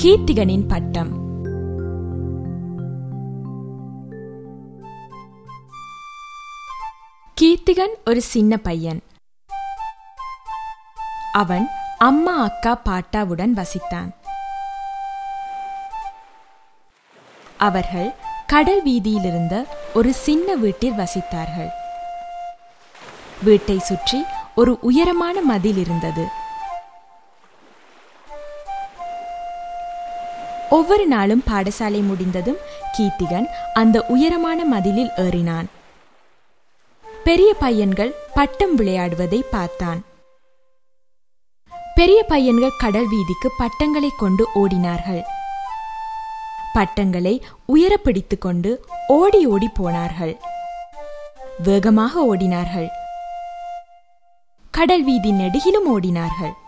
கீர்த்திகனின் பட்டம். கீர்த்திகன் ஒரு சின்ன பையன். அவன் அம்மா அக்கா பாட்டாவுடன் வசித்தான். அவர்கள் கடல் வீதியில் இருந்த ஒரு சின்ன வீட்டில் வசித்தார்கள். வீட்டை சுற்றி ஒரு உயரமான மதில் இருந்தது. ஒவ்வொரு நாளும் பாடசாலை முடிந்ததும் கீர்த்திகன் அந்த உயரமான மதிலில் ஏறினான். பெரிய பையன்கள் பட்டம் விளையாடுவதை பார்த்தான். பெரிய பையன்கள் கடல் வீதிக்கு பட்டங்களை கொண்டு ஓடினார்கள். பட்டங்களை உயர பிடித்துக் கொண்டு ஓடி ஓடி போனார்கள். வேகமாக ஓடினார்கள். கடல் வீதி நெடுகிலும் ஓடினார்கள்.